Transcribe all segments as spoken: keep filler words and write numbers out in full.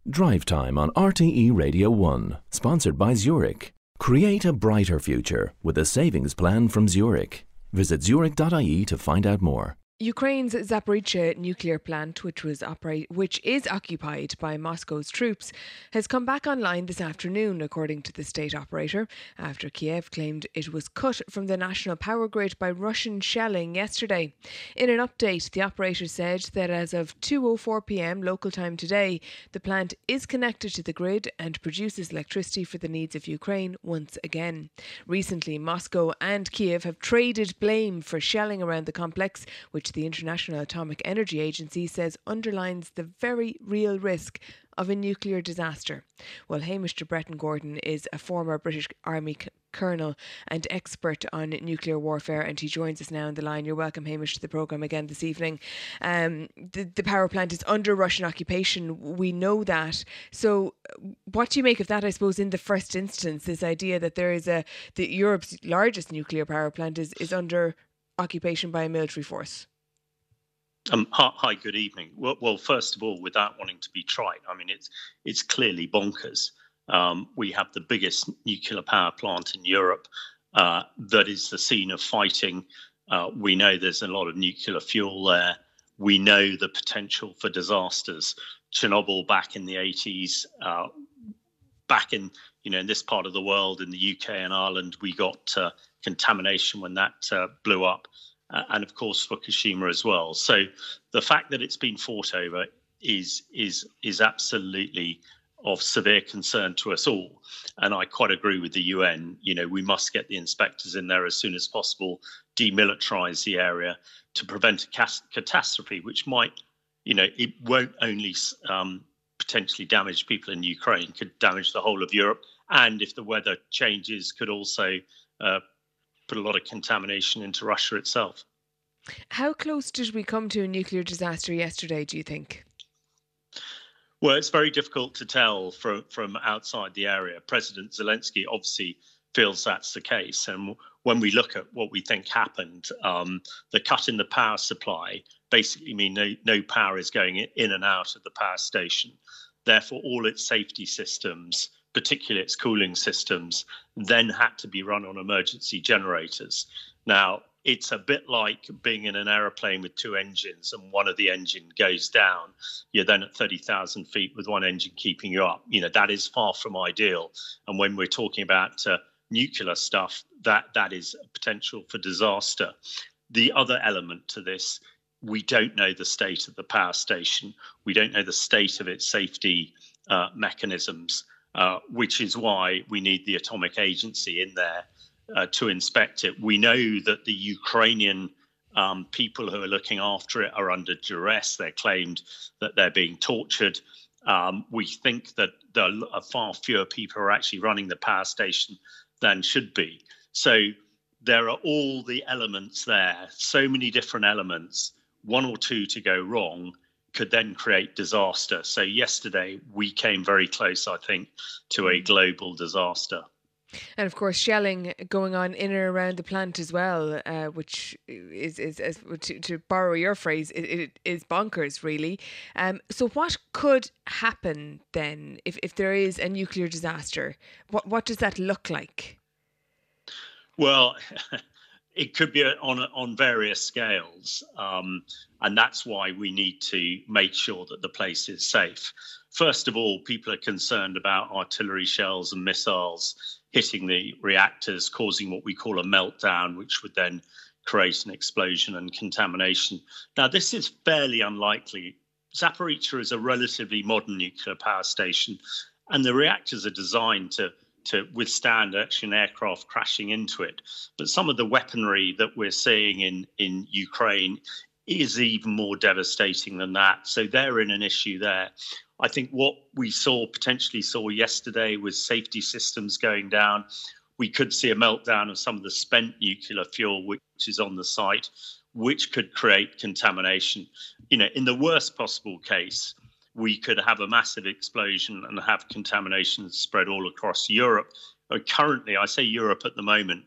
Drive Time on R T E Radio one, sponsored by Zurich. Create a brighter future with a savings plan from Zurich. Visit zurich dot I E to find out more. Ukraine's Zaporizhzhia nuclear plant, which was operate, which is occupied by Moscow's troops, has come back online this afternoon, according to the state operator, after Kiev claimed it was cut from the national power grid by Russian shelling yesterday. In an update, the operator said that as of two oh four p.m. local time today, the plant is connected to the grid and produces electricity for the needs of Ukraine once again. Recently, Moscow and Kiev have traded blame for shelling around the complex, which the International Atomic Energy Agency says underlines the very real risk of a nuclear disaster. Well, Hamish de Bretton Gordon is a former British Army c- colonel and expert on nuclear warfare, and he joins us now on the line. You're welcome, Hamish, to the programme again this evening. Um, the, the power plant is under Russian occupation. We know that. So what do you make of that, I suppose, in the first instance, this idea that there is a, that Europe's largest nuclear power plant is, is under occupation by a military force? Um, hi, hi, good evening. Well, well, first of all, without wanting to be trite, I mean, it's it's clearly bonkers. Um, we have the biggest nuclear power plant in Europe uh, that is the scene of fighting. Uh, we know there's a lot of nuclear fuel there. We know the potential for disasters. Chernobyl back in the eighties, uh, back in, you know, in this part of the world, in the U K and Ireland, we got uh, contamination when that uh, blew up. Uh, and of course Fukushima as well. So the fact that it's been fought over is is is absolutely of severe concern to us all. And I quite agree with the U N. You know, we must get the inspectors in there as soon as possible, demilitarize the area to prevent a cas- catastrophe, which might, you know, it won't only um, potentially damage people in Ukraine, could damage the whole of Europe. And if the weather changes, could also uh, put a lot of contamination into Russia itself. How close did we come to a nuclear disaster yesterday, do you think? Well, it's very difficult to tell from, from outside the area. President Zelensky obviously feels that's the case. And when we look at what we think happened, um, the cut in the power supply basically mean no, no power is going in and out of the power station. Therefore, all its safety systems, particularly its cooling systems, then had to be run on emergency generators. Now, it's a bit like being in an aeroplane with two engines and one of the engine goes down. You're then at thirty thousand feet with one engine keeping you up. You know, that is far from ideal. And when we're talking about uh, nuclear stuff, that that is a potential for disaster. The other element to this, we don't know the state of the power station. We don't know the state of its safety uh, mechanisms. Uh, which is why we need the Atomic Agency in there uh, to inspect it. We know that the Ukrainian um, people who are looking after it are under duress. They're claimed that they're being tortured. Um, we think that there are far fewer people who are actually running the power station than should be. So there are all the elements there, so many different elements, one or two to go wrong could then create disaster. So yesterday we came very close, I think, to a global disaster. And of course, shelling going on in and around the plant as well, uh, which is, is, is to, to borrow your phrase, it, it is bonkers, really. Um, so what could happen then if, if there is a nuclear disaster? What what does that look like? Well, it could be on on various scales, um, and that's why we need to make sure that the place is safe. First of all, people are concerned about artillery shells and missiles hitting the reactors, causing what we call a meltdown, which would then create an explosion and contamination. Now, this is fairly unlikely. Zaporizhzhia is a relatively modern nuclear power station, and the reactors are designed to to withstand actually an aircraft crashing into it. But some of the weaponry that we're seeing in, in Ukraine is even more devastating than that. So they're in an issue there. I think what we saw, potentially saw yesterday, was safety systems going down. We could see a meltdown of some of the spent nuclear fuel which is on the site, which could create contamination. You know, in the worst possible case, we could have a massive explosion and have contamination spread all across Europe. Uh, currently, I say Europe at the moment,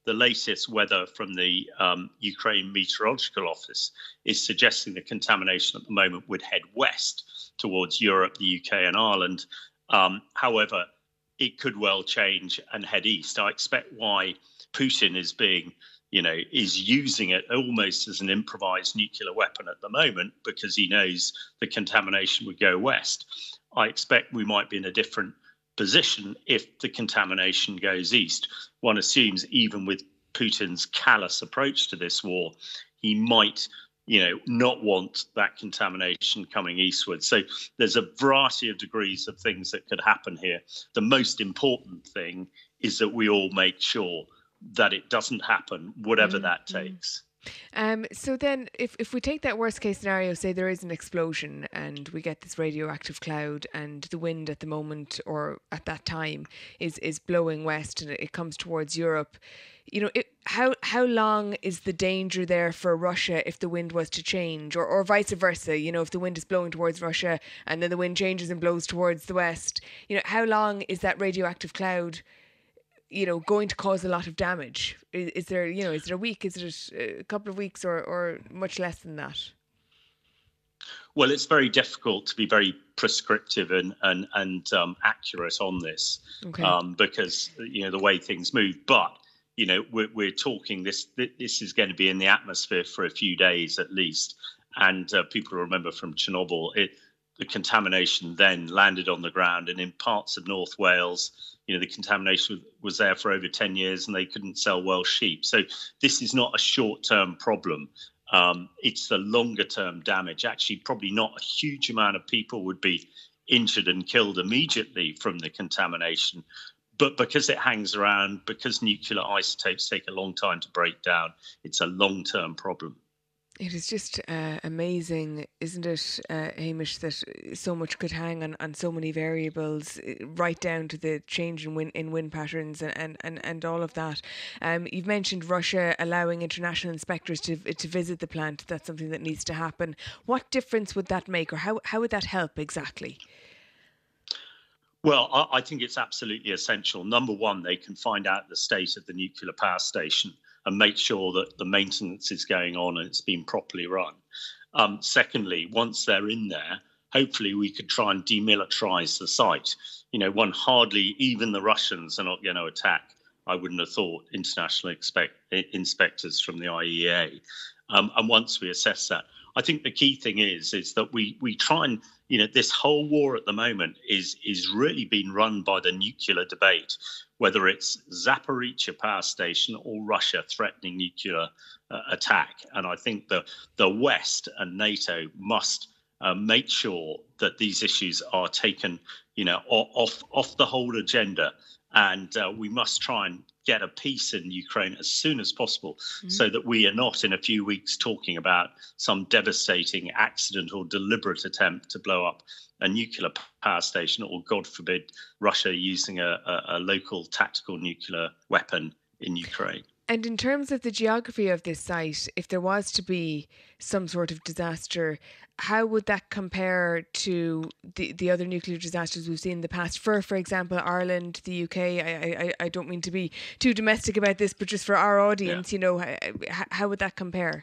the latest weather from the um, Ukraine Meteorological Office is suggesting the contamination at the moment would head west towards Europe, the U K and Ireland. Um, however, it could well change and head east. I expect why Putin is being, you know, is using it almost as an improvised nuclear weapon at the moment, because he knows the contamination would go west. I expect we might be in a different position if the contamination goes east. One assumes even with Putin's callous approach to this war, he might, you know, not want that contamination coming eastward. So there's a variety of degrees of things that could happen here. The most important thing is that we all make sure that it doesn't happen, whatever mm-hmm. that takes. Um, so then if, if we take that worst case scenario, say there is an explosion and we get this radioactive cloud and the wind at the moment or at that time is, is blowing west and it comes towards Europe, you know, it, how how long is the danger there for Russia if the wind was to change, or, or vice versa? You know, if the wind is blowing towards Russia and then the wind changes and blows towards the west, you know, how long is that radioactive cloud, you know, going to cause a lot of damage? Is, is there, you know, is it a week? Is it a couple of weeks, or, or much less than that? Well, it's very difficult to be very prescriptive and and, and um, accurate on this, okay. um, because, you know, the way things move. But, you know, we're, we're talking this, this is going to be in the atmosphere for a few days at least. And uh, people remember from Chernobyl, it, the contamination then landed on the ground, and in parts of North Wales, you know, the contamination was there for over ten years and they couldn't sell Welsh sheep. So this is not a short-term problem. Um, it's the longer-term damage. Actually, probably not a huge amount of people would be injured and killed immediately from the contamination. But because it hangs around, because nuclear isotopes take a long time to break down, it's a long-term problem. It is just uh, amazing, isn't it, uh, Hamish, that so much could hang on, on so many variables, right down to the change in wind, in wind patterns and, and, and, and all of that. Um, you've mentioned Russia allowing international inspectors to to visit the plant. That's something that needs to happen. What difference would that make, or how, how would that help exactly? Well, I, I think it's absolutely essential. Number one, they can find out the state of the nuclear power station and make sure that the maintenance is going on and it's been properly run. Um, secondly, once they're in there, hopefully we could try and demilitarize the site. You know, one hardly, even the Russians are not going to attack, I wouldn't have thought, international expect, inspectors from the I E A. Um, and once we assess that, I think the key thing is, is that we we try and, you know, this whole war at the moment is is really being run by the nuclear debate, whether it's Zaporizhzhia power station or Russia threatening nuclear uh, attack. And I think the, the West and NATO must uh, make sure that these issues are taken, you know, off, off the whole agenda. And uh, we must try and get a peace in Ukraine as soon as possible, mm-hmm. so that we are not in a few weeks talking about some devastating accident or deliberate attempt to blow up a nuclear power station, or God forbid, Russia using a, a, a local tactical nuclear weapon in Ukraine. And in terms of the geography of this site, if there was to be some sort of disaster, how would that compare to the, the other nuclear disasters we've seen in the past? For, for example, Ireland, the U K. I, I, I don't mean to be too domestic about this, but just for our audience, yeah. you know, how, how would that compare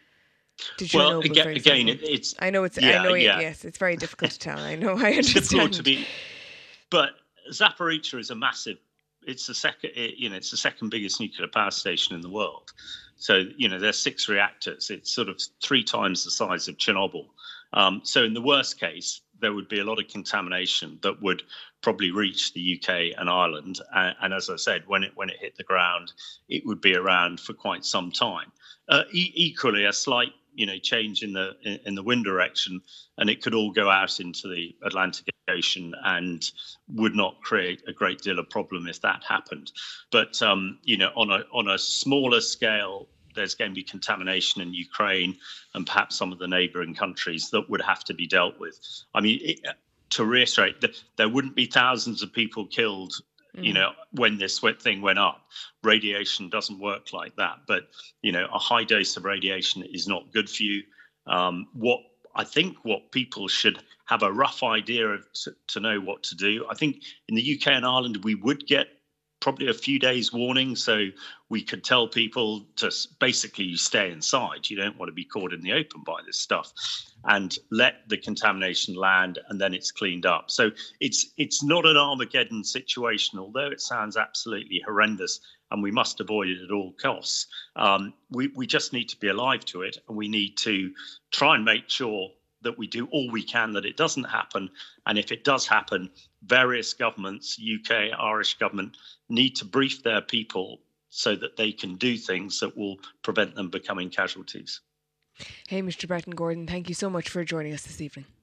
to Chernobyl? Well, again, again it, it's... I know it's... Yeah, I know yeah. it, yes, it's very difficult to tell. I know, I understand. It's difficult to be... But Zaporizhzhia is a massive... It's the second, you know, it's the second biggest nuclear power station in the world. So, you know, there's six reactors. It's sort of three times the size of Chernobyl. Um, so in the worst case, there would be a lot of contamination that would probably reach the U K and Ireland. And, and as I said, when it when it hit the ground, it would be around for quite some time. Uh, e- equally, a slight, you know, change in the in, in the wind direction, and it could all go out into the Atlantic Ocean and would not create a great deal of problem if that happened. But um, you know, on a on a smaller scale, there's going to be contamination in Ukraine and perhaps some of the neighbouring countries that would have to be dealt with. I mean, it, to reiterate, that there wouldn't be thousands of people killed, mm. you know, when this thing went up. Radiation doesn't work like that. But, you know, a high dose of radiation is not good for you. Um, what I think what people should have a rough idea of to, to know what to do. I think in the U K and Ireland, we would get probably a few days warning, so we could tell people to basically stay inside. You don't want to be caught in the open by this stuff, and let the contamination land, and then it's cleaned up. So it's it's not an Armageddon situation, although it sounds absolutely horrendous and we must avoid it at all costs. Um, we, we just need to be alive to it, and we need to try and make sure that we do all we can that it doesn't happen. And if it does happen, various governments, U K, Irish government, need to brief their people so that they can do things that will prevent them becoming casualties. Hey, Mister Bretton Gordon, thank you so much for joining us this evening.